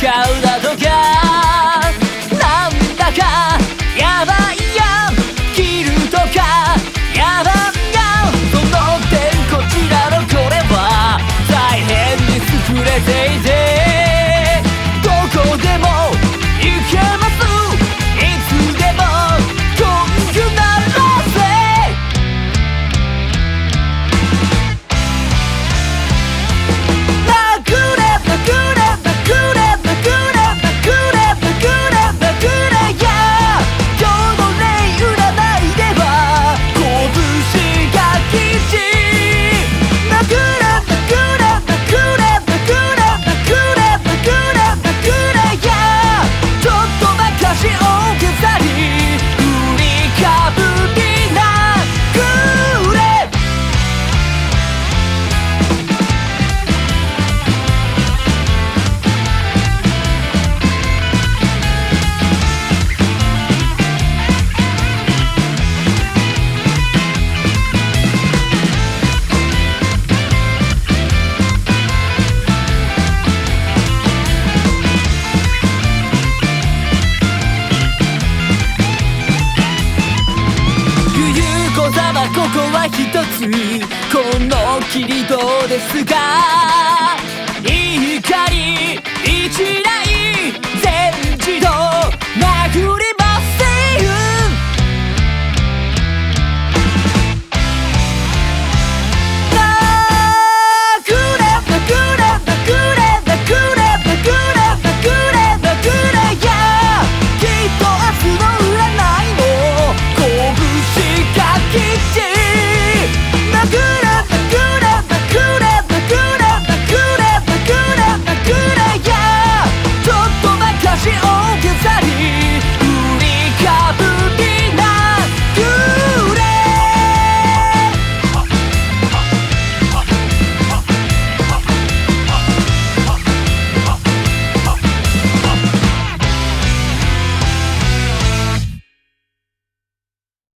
使うだとかなんだかやばいや切るとかやばいやその点こちらのこれは大変に作れていてどこでも行けますいつでもこんくなろうぜここは一つこの切り戸ですが怒り一台全